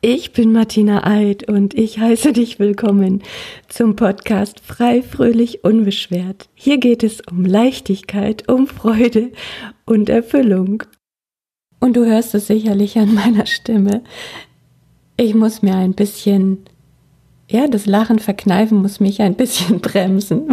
Ich bin Martina Eid und ich heiße dich willkommen zum Podcast Frei, Fröhlich, Unbeschwert. Hier geht es um Leichtigkeit, um Freude und Erfüllung. Und du hörst es sicherlich an meiner Stimme. Ich muss mir ein bisschen, das Lachen verkneifen muss mich ein bisschen bremsen,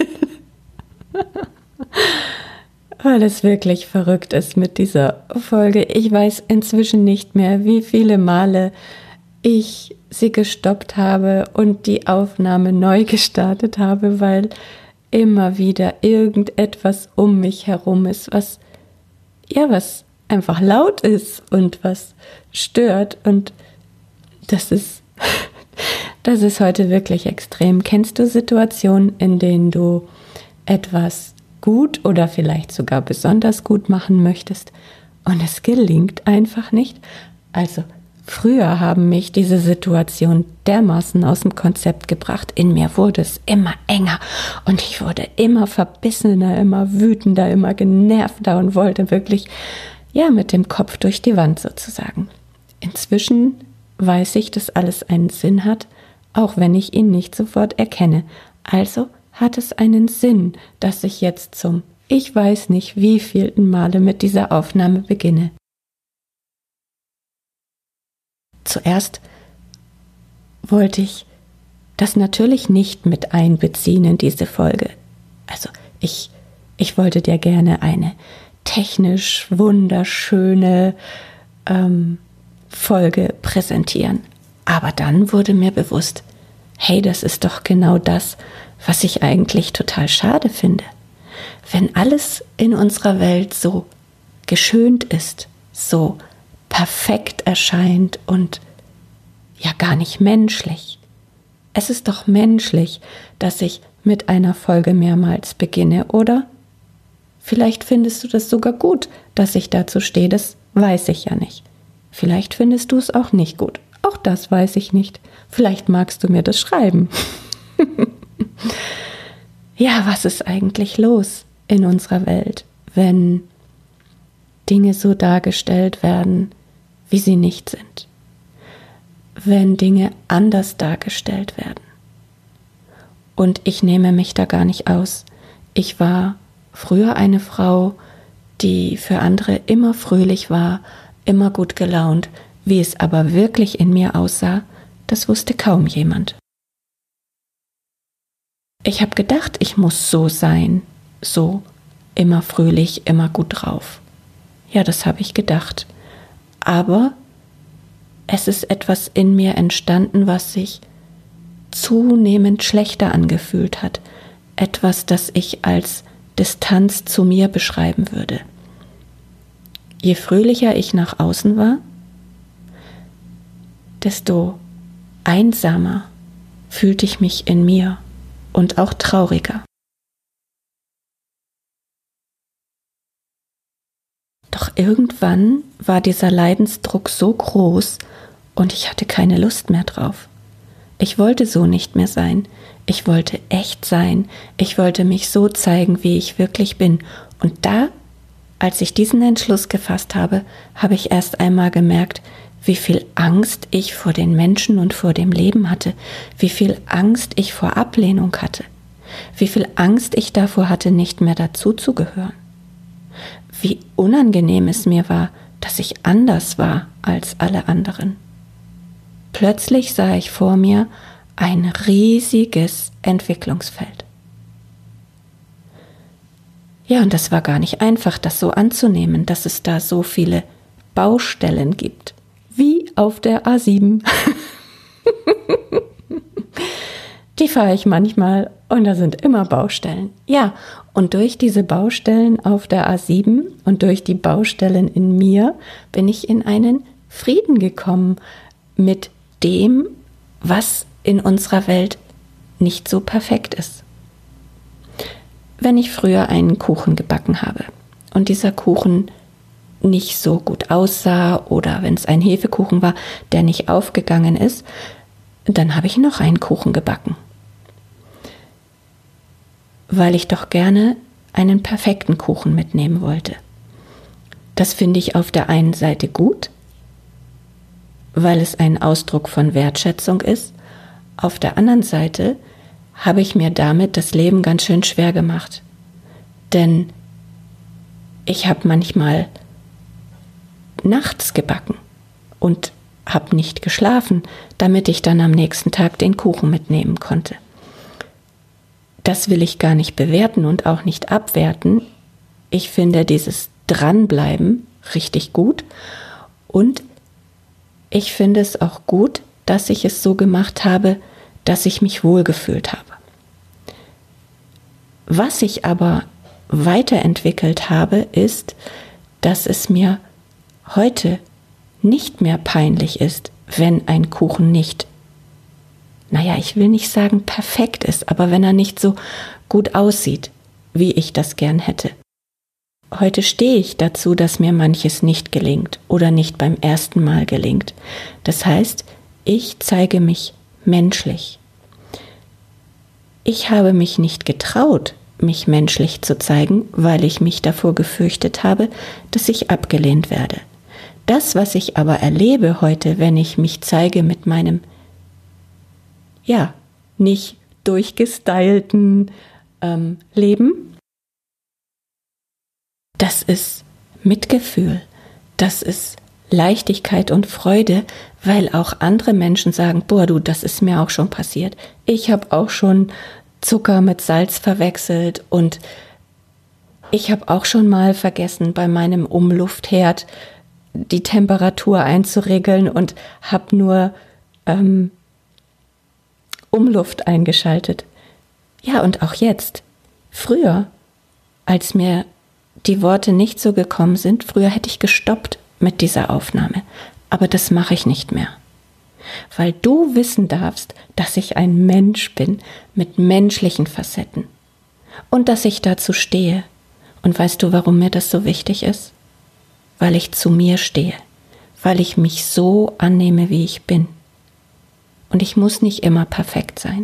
weil es wirklich verrückt ist mit dieser Folge. Ich weiß inzwischen nicht mehr, wie viele Male ich sie gestoppt habe und die Aufnahme neu gestartet habe, weil immer wieder irgendetwas um mich herum ist, was einfach laut ist und was stört. Und das ist heute wirklich extrem. Kennst du Situationen, in denen du etwas gut oder vielleicht sogar besonders gut machen möchtest und es gelingt einfach nicht? Also früher haben mich diese Situationen dermaßen aus dem Konzept gebracht. In mir wurde es immer enger und ich wurde immer verbissener, immer wütender, immer genervter und wollte wirklich, mit dem Kopf durch die Wand sozusagen. Inzwischen weiß ich, dass alles einen Sinn hat, auch wenn ich ihn nicht sofort erkenne. Also hat es einen Sinn, dass ich jetzt ich weiß nicht wievielten Male mit dieser Aufnahme beginne. Zuerst wollte ich das natürlich nicht mit einbeziehen in diese Folge. Also ich wollte dir gerne eine technisch wunderschöne Folge präsentieren. Aber dann wurde mir bewusst, hey, das ist doch genau das, was ich eigentlich total schade finde. Wenn alles in unserer Welt so geschönt ist, so perfekt erscheint und gar nicht menschlich. Es ist doch menschlich, dass ich mit einer Folge mehrmals beginne, oder? Vielleicht findest du das sogar gut, dass ich dazu stehe, das weiß ich ja nicht. Vielleicht findest du es auch nicht gut. Auch das weiß ich nicht. Vielleicht magst du mir das schreiben. Was ist eigentlich los in unserer Welt, wenn Dinge so dargestellt werden, wie sie nicht sind? Wenn Dinge anders dargestellt werden? Und ich nehme mich da gar nicht aus. Ich war früher eine Frau, die für andere immer fröhlich war, immer gut gelaunt. Wie es aber wirklich in mir aussah, das wusste kaum jemand. Ich habe gedacht, ich muss so sein, so immer fröhlich, immer gut drauf. Ja, das habe ich gedacht. Aber es ist etwas in mir entstanden, was sich zunehmend schlechter angefühlt hat. Etwas, das ich als Distanz zu mir beschreiben würde. Je fröhlicher ich nach außen war, desto einsamer fühlte ich mich in mir und auch trauriger. Doch irgendwann war dieser Leidensdruck so groß und ich hatte keine Lust mehr drauf. Ich wollte so nicht mehr sein. Ich wollte echt sein. Ich wollte mich so zeigen, wie ich wirklich bin. Und da, als ich diesen Entschluss gefasst habe, habe ich erst einmal gemerkt, wie viel Angst ich vor den Menschen und vor dem Leben hatte, wie viel Angst ich vor Ablehnung hatte, wie viel Angst ich davor hatte, nicht mehr dazuzugehören, wie unangenehm es mir war, dass ich anders war als alle anderen. Plötzlich sah ich vor mir ein riesiges Entwicklungsfeld. Und das war gar nicht einfach, das so anzunehmen, dass es da so viele Baustellen gibt. Wie auf der A7. Die fahre ich manchmal und da sind immer Baustellen. Und durch diese Baustellen auf der A7 und durch die Baustellen in mir bin ich in einen Frieden gekommen mit dem, was in unserer Welt nicht so perfekt ist. Wenn ich früher einen Kuchen gebacken habe und dieser Kuchen nicht so gut aussah oder wenn es ein Hefekuchen war, der nicht aufgegangen ist, dann habe ich noch einen Kuchen gebacken. Weil ich doch gerne einen perfekten Kuchen mitnehmen wollte. Das finde ich auf der einen Seite gut, weil es ein Ausdruck von Wertschätzung ist. Auf der anderen Seite habe ich mir damit das Leben ganz schön schwer gemacht. Denn ich habe manchmal nachts gebacken und habe nicht geschlafen, damit ich dann am nächsten Tag den Kuchen mitnehmen konnte. Das will ich gar nicht bewerten und auch nicht abwerten. Ich finde dieses Dranbleiben richtig gut und ich finde es auch gut, dass ich es so gemacht habe, dass ich mich wohlgefühlt habe. Was ich aber weiterentwickelt habe, ist, dass es mir heute nicht mehr peinlich ist, wenn ein Kuchen nicht, ich will nicht sagen perfekt ist, aber wenn er nicht so gut aussieht, wie ich das gern hätte. Heute stehe ich dazu, dass mir manches nicht gelingt oder nicht beim ersten Mal gelingt. Das heißt, ich zeige mich menschlich. Ich habe mich nicht getraut, mich menschlich zu zeigen, weil ich mich davor gefürchtet habe, dass ich abgelehnt werde. Das, was ich aber erlebe heute, wenn ich mich zeige mit meinem, nicht durchgestylten Leben, das ist Mitgefühl, das ist Leichtigkeit und Freude, weil auch andere Menschen sagen, das ist mir auch schon passiert. Ich habe auch schon Zucker mit Salz verwechselt und ich habe auch schon mal vergessen, bei meinem Umluftherd die Temperatur einzuregeln und habe nur Umluft eingeschaltet. Ja, und auch jetzt. Früher, als mir die Worte nicht so gekommen sind, früher hätte ich gestoppt mit dieser Aufnahme. Aber das mache ich nicht mehr. Weil du wissen darfst, dass ich ein Mensch bin mit menschlichen Facetten. Und dass ich dazu stehe. Und weißt du, warum mir das so wichtig ist? Weil ich zu mir stehe. Weil ich mich so annehme, wie ich bin. Und ich muss nicht immer perfekt sein.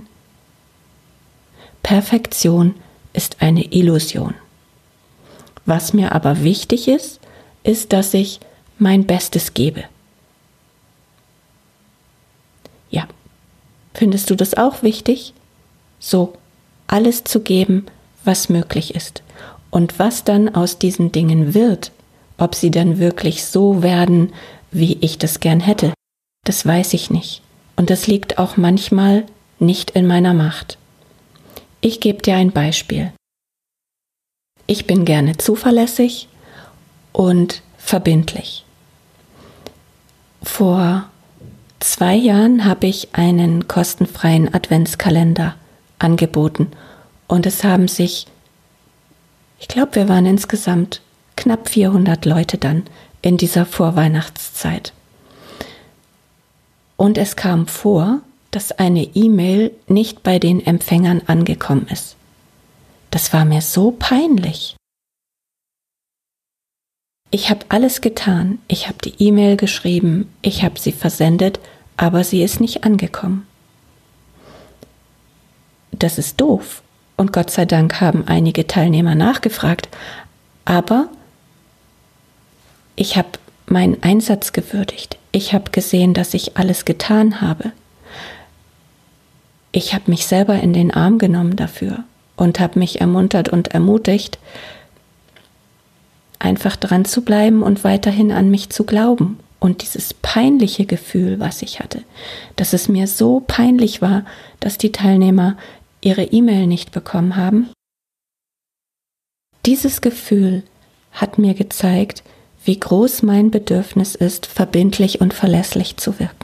Perfektion ist eine Illusion. Was mir aber wichtig ist, ist, dass ich mein Bestes gebe. Ja, findest du das auch wichtig? So, alles zu geben, was möglich ist. Und was dann aus diesen Dingen wird, ob sie dann wirklich so werden, wie ich das gern hätte, das weiß ich nicht. Und das liegt auch manchmal nicht in meiner Macht. Ich gebe dir ein Beispiel. Ich bin gerne zuverlässig und verbindlich. Vor 2 Jahren habe ich einen kostenfreien Adventskalender angeboten und es haben sich, ich glaube, wir waren insgesamt knapp 400 Leute dann in dieser Vorweihnachtszeit. Und es kam vor, dass eine E-Mail nicht bei den Empfängern angekommen ist. Das war mir so peinlich. Ich habe alles getan. Ich habe die E-Mail geschrieben, ich habe sie versendet, aber sie ist nicht angekommen. Das ist doof. Und Gott sei Dank haben einige Teilnehmer nachgefragt. Aber ich habe meinen Einsatz gewürdigt. Ich habe gesehen, dass ich alles getan habe. Ich habe mich selber in den Arm genommen dafür und habe mich ermuntert und ermutigt, einfach dran zu bleiben und weiterhin an mich zu glauben. Und dieses peinliche Gefühl, was ich hatte, dass es mir so peinlich war, dass die Teilnehmer ihre E-Mail nicht bekommen haben, dieses Gefühl hat mir gezeigt, wie groß mein Bedürfnis ist, verbindlich und verlässlich zu wirken.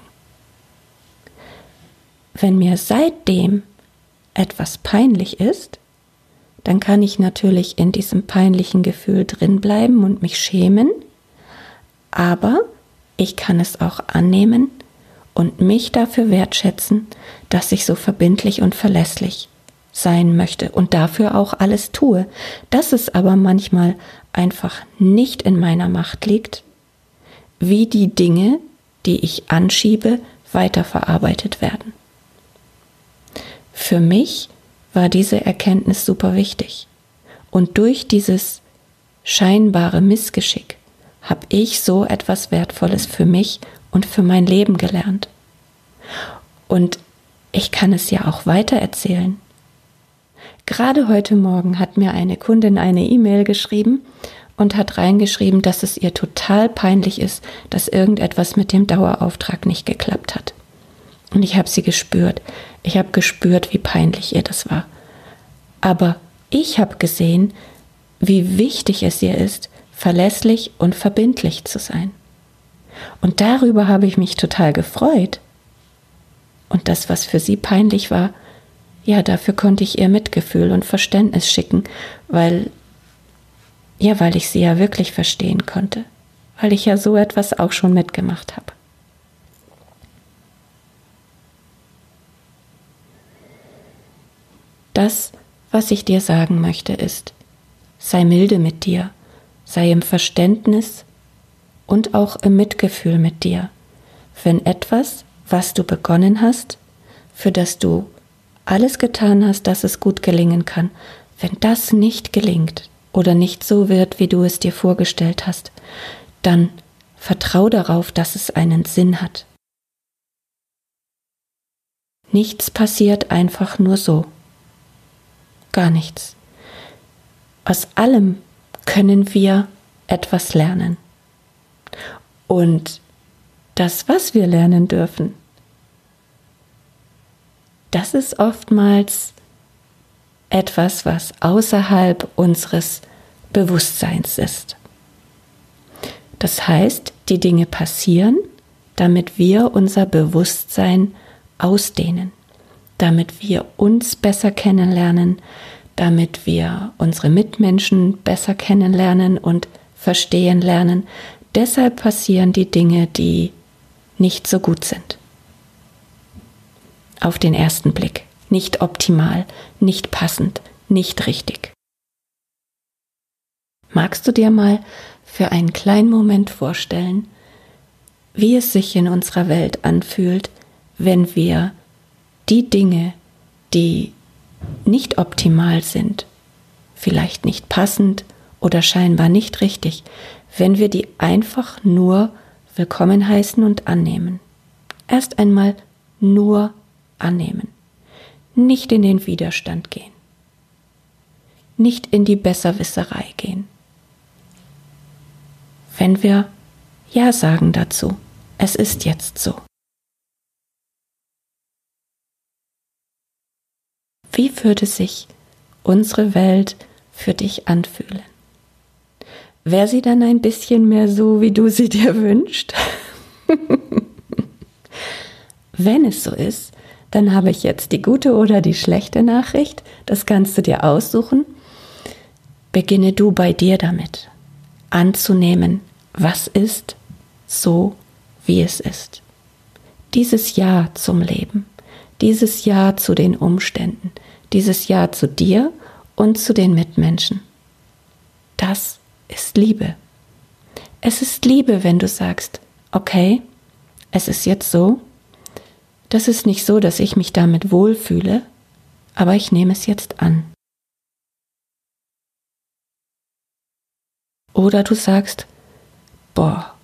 Wenn mir seitdem etwas peinlich ist, dann kann ich natürlich in diesem peinlichen Gefühl drin bleiben und mich schämen, aber ich kann es auch annehmen und mich dafür wertschätzen, dass ich so verbindlich und verlässlich sein möchte und dafür auch alles tue. Dass es aber manchmal einfach nicht in meiner Macht liegt, wie die Dinge, die ich anschiebe, weiterverarbeitet werden. Für mich war diese Erkenntnis super wichtig. Und durch dieses scheinbare Missgeschick habe ich so etwas Wertvolles für mich und für mein Leben gelernt. Und ich kann es ja auch weitererzählen. Gerade heute Morgen hat mir eine Kundin eine E-Mail geschrieben und hat reingeschrieben, dass es ihr total peinlich ist, dass irgendetwas mit dem Dauerauftrag nicht geklappt hat. Und ich habe sie gespürt. Ich habe gespürt, wie peinlich ihr das war. Aber ich habe gesehen, wie wichtig es ihr ist, verlässlich und verbindlich zu sein. Und darüber habe ich mich total gefreut. Und das, was für sie peinlich war, ja, dafür konnte ich ihr Mitgefühl und Verständnis schicken, weil ich sie ja wirklich verstehen konnte, weil ich ja so etwas auch schon mitgemacht habe. Das, was ich dir sagen möchte, ist, sei milde mit dir, sei im Verständnis und auch im Mitgefühl mit dir, wenn etwas, was du begonnen hast, für das du alles getan hast, dass es gut gelingen kann, wenn das nicht gelingt oder nicht so wird, wie du es dir vorgestellt hast, dann vertrau darauf, dass es einen Sinn hat. Nichts passiert einfach nur so. Gar nichts. Aus allem können wir etwas lernen. Und das, was wir lernen dürfen, das ist oftmals etwas, was außerhalb unseres Bewusstseins ist. Das heißt, die Dinge passieren, damit wir unser Bewusstsein ausdehnen, damit wir uns besser kennenlernen, damit wir unsere Mitmenschen besser kennenlernen und verstehen lernen. Deshalb passieren die Dinge, die nicht so gut sind. Auf den ersten Blick. Nicht optimal, nicht passend, nicht richtig. Magst du dir mal für einen kleinen Moment vorstellen, wie es sich in unserer Welt anfühlt, wenn wir die Dinge, die nicht optimal sind, vielleicht nicht passend oder scheinbar nicht richtig, wenn wir die einfach nur willkommen heißen und annehmen. Erst einmal nur annehmen. Nicht in den Widerstand gehen. Nicht in die Besserwisserei gehen. Wenn wir Ja sagen dazu, es ist jetzt so. Wie würde sich unsere Welt für dich anfühlen? Wäre sie dann ein bisschen mehr so, wie du sie dir wünschst? Wenn es so ist, dann habe ich jetzt die gute oder die schlechte Nachricht. Das kannst du dir aussuchen. Beginne du bei dir damit, anzunehmen, was ist, so wie es ist. Dieses Ja zum Leben, dieses Ja zu den Umständen, dieses Ja zu dir und zu den Mitmenschen. Das ist Liebe. Es ist Liebe, wenn du sagst, okay, es ist jetzt so, das ist nicht so, dass ich mich damit wohlfühle, aber ich nehme es jetzt an. Oder du sagst, boah,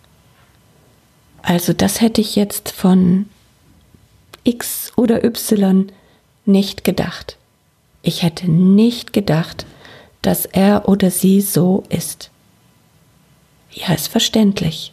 also das hätte ich jetzt von X oder Y nicht gedacht. Ich hätte nicht gedacht, dass er oder sie so ist. Ja, ist verständlich.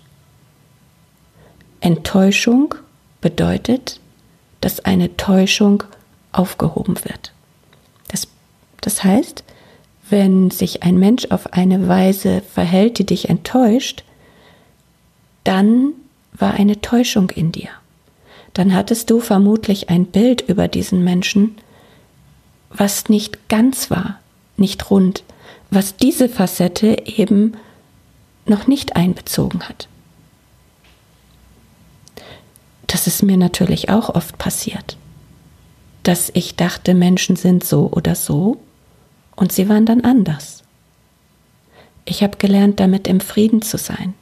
Enttäuschung bedeutet, dass eine Täuschung aufgehoben wird. Das heißt, wenn sich ein Mensch auf eine Weise verhält, die dich enttäuscht, dann war eine Täuschung in dir. Dann hattest du vermutlich ein Bild über diesen Menschen, was nicht ganz war, nicht rund, was diese Facette eben noch nicht einbezogen hat. Das ist mir natürlich auch oft passiert, dass ich dachte, Menschen sind so oder so und sie waren dann anders. Ich habe gelernt, damit im Frieden zu sein.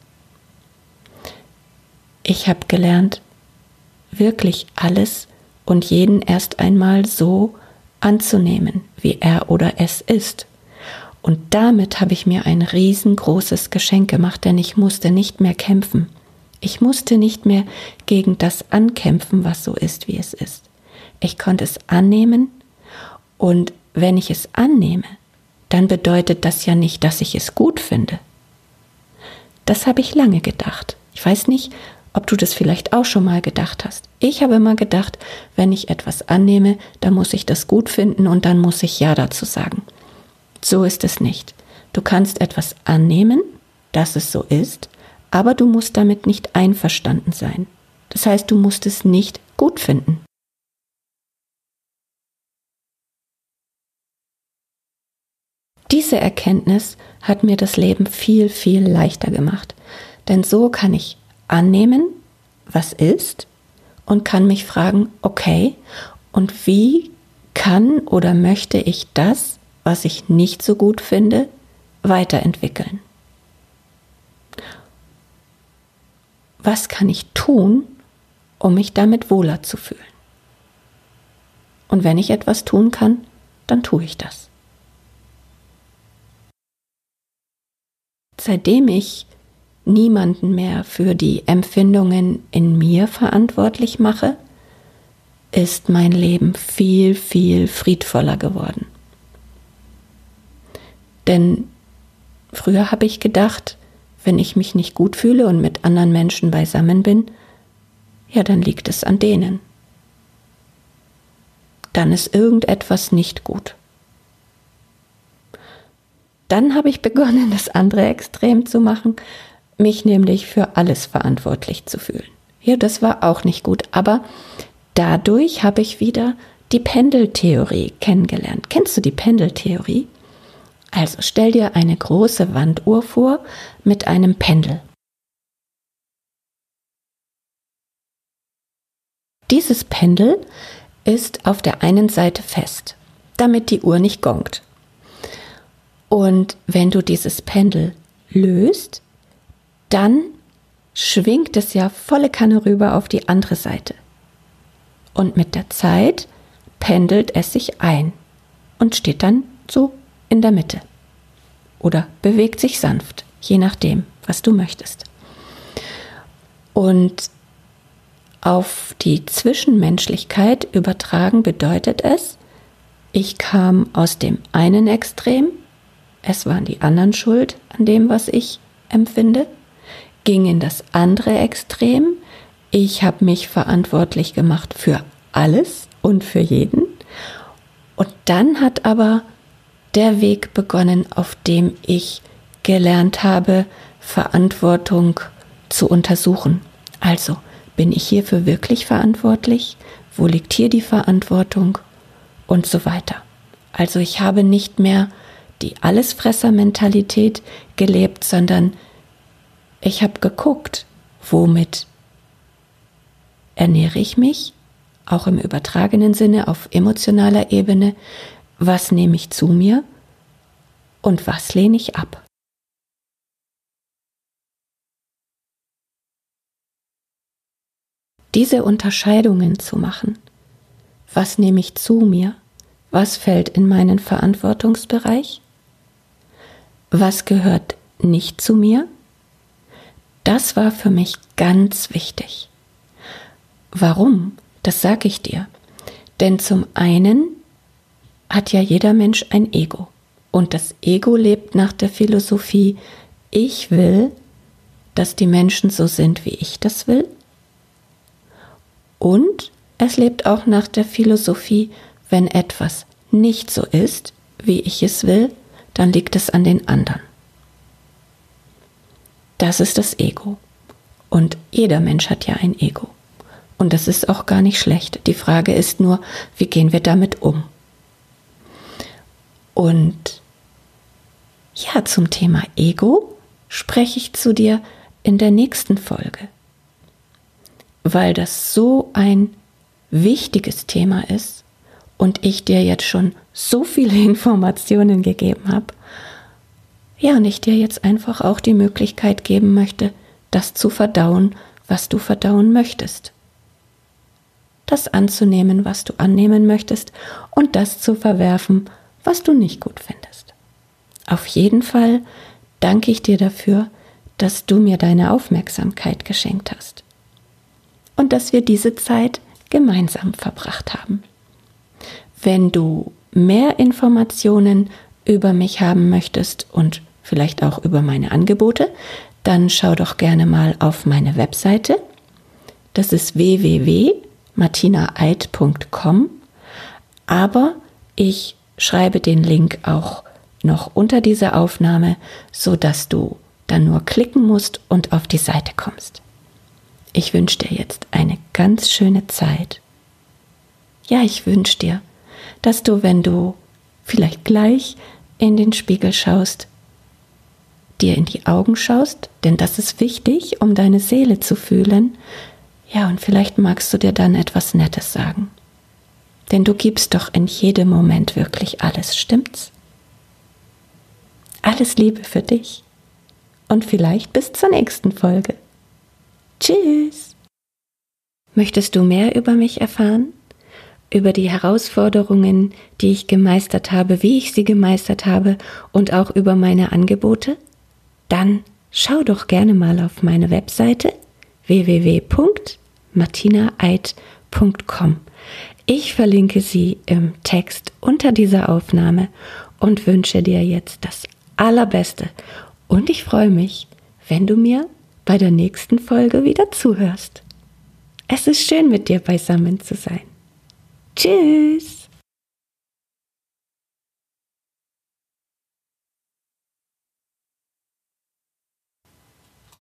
Ich habe gelernt, wirklich alles und jeden erst einmal so anzunehmen, wie er oder es ist. Und damit habe ich mir ein riesengroßes Geschenk gemacht, denn ich musste nicht mehr kämpfen. Ich musste nicht mehr gegen das ankämpfen, was so ist, wie es ist. Ich konnte es annehmen, und wenn ich es annehme, dann bedeutet das ja nicht, dass ich es gut finde. Das habe ich lange gedacht. Ich weiß nicht, ob du das vielleicht auch schon mal gedacht hast. Ich habe immer gedacht, wenn ich etwas annehme, dann muss ich das gut finden und dann muss ich Ja dazu sagen. So ist es nicht. Du kannst etwas annehmen, dass es so ist, aber du musst damit nicht einverstanden sein. Das heißt, du musst es nicht gut finden. Diese Erkenntnis hat mir das Leben viel, viel leichter gemacht. Denn so kann ich annehmen, was ist, und kann mich fragen, okay, und wie kann oder möchte ich das, was ich nicht so gut finde, weiterentwickeln? Was kann ich tun, um mich damit wohler zu fühlen? Und wenn ich etwas tun kann, dann tue ich das. Seitdem ich niemanden mehr für die Empfindungen in mir verantwortlich mache, ist mein Leben viel, viel friedvoller geworden. Denn früher habe ich gedacht, wenn ich mich nicht gut fühle und mit anderen Menschen beisammen bin, ja, dann liegt es an denen. Dann ist irgendetwas nicht gut. Dann habe ich begonnen, das andere Extrem zu machen, mich nämlich für alles verantwortlich zu fühlen. Ja, das war auch nicht gut, aber dadurch habe ich wieder die Pendeltheorie kennengelernt. Kennst du die Pendeltheorie? Also stell dir eine große Wanduhr vor mit einem Pendel. Dieses Pendel ist auf der einen Seite fest, damit die Uhr nicht gongt. Und wenn du dieses Pendel löst, dann schwingt es ja volle Kanne rüber auf die andere Seite. Und mit der Zeit pendelt es sich ein und steht dann so in der Mitte. Oder bewegt sich sanft, je nachdem, was du möchtest. Und auf die Zwischenmenschlichkeit übertragen bedeutet es, ich kam aus dem einen Extrem, es waren die anderen schuld an dem, was ich empfinde, ging in das andere Extrem, ich habe mich verantwortlich gemacht für alles und für jeden. Und dann hat aber der Weg begonnen, auf dem ich gelernt habe, Verantwortung zu untersuchen. Also, bin ich hierfür wirklich verantwortlich? Wo liegt hier die Verantwortung? Und so weiter. Also ich habe nicht mehr die Allesfresser-Mentalität gelebt, sondern ich habe geguckt, womit ernähre ich mich, auch im übertragenen Sinne, auf emotionaler Ebene, was nehme ich zu mir und was lehne ich ab. Diese Unterscheidungen zu machen, was nehme ich zu mir, was fällt in meinen Verantwortungsbereich, was gehört nicht zu mir, das war für mich ganz wichtig. Warum? Das sage ich dir. Denn zum einen hat ja jeder Mensch ein Ego. Und das Ego lebt nach der Philosophie, ich will, dass die Menschen so sind, wie ich das will. Und es lebt auch nach der Philosophie, wenn etwas nicht so ist, wie ich es will, dann liegt es an den anderen. Das ist das Ego. Und jeder Mensch hat ja ein Ego. Und das ist auch gar nicht schlecht. Die Frage ist nur, wie gehen wir damit um? Und ja, zum Thema Ego spreche ich zu dir in der nächsten Folge. Weil das so ein wichtiges Thema ist und ich dir jetzt schon so viele Informationen gegeben habe, ja, und ich dir jetzt einfach auch die Möglichkeit geben möchte, das zu verdauen, was du verdauen möchtest. Das anzunehmen, was du annehmen möchtest und das zu verwerfen, was du nicht gut findest. Auf jeden Fall danke ich dir dafür, dass du mir deine Aufmerksamkeit geschenkt hast und dass wir diese Zeit gemeinsam verbracht haben. Wenn du mehr Informationen über mich haben möchtest und vielleicht auch über meine Angebote, dann schau doch gerne mal auf meine Webseite. Das ist www.martinaeid.com, aber ich schreibe den Link auch noch unter diese Aufnahme, sodass du dann nur klicken musst und auf die Seite kommst. Ich wünsche dir jetzt eine ganz schöne Zeit. Ja, ich wünsche dir, dass du, wenn du vielleicht gleich in den Spiegel schaust, dir in die Augen schaust, denn das ist wichtig, um deine Seele zu fühlen. Ja, und vielleicht magst du dir dann etwas Nettes sagen. Denn du gibst doch in jedem Moment wirklich alles, stimmt's? Alles Liebe für dich und vielleicht bis zur nächsten Folge. Tschüss! Möchtest du mehr über mich erfahren? Über die Herausforderungen, die ich gemeistert habe, wie ich sie gemeistert habe und auch über meine Angebote? Dann schau doch gerne mal auf meine Webseite www.martinaeid.com. Ich verlinke sie im Text unter dieser Aufnahme und wünsche dir jetzt das Allerbeste. Und ich freue mich, wenn du mir bei der nächsten Folge wieder zuhörst. Es ist schön, mit dir beisammen zu sein. Tschüss!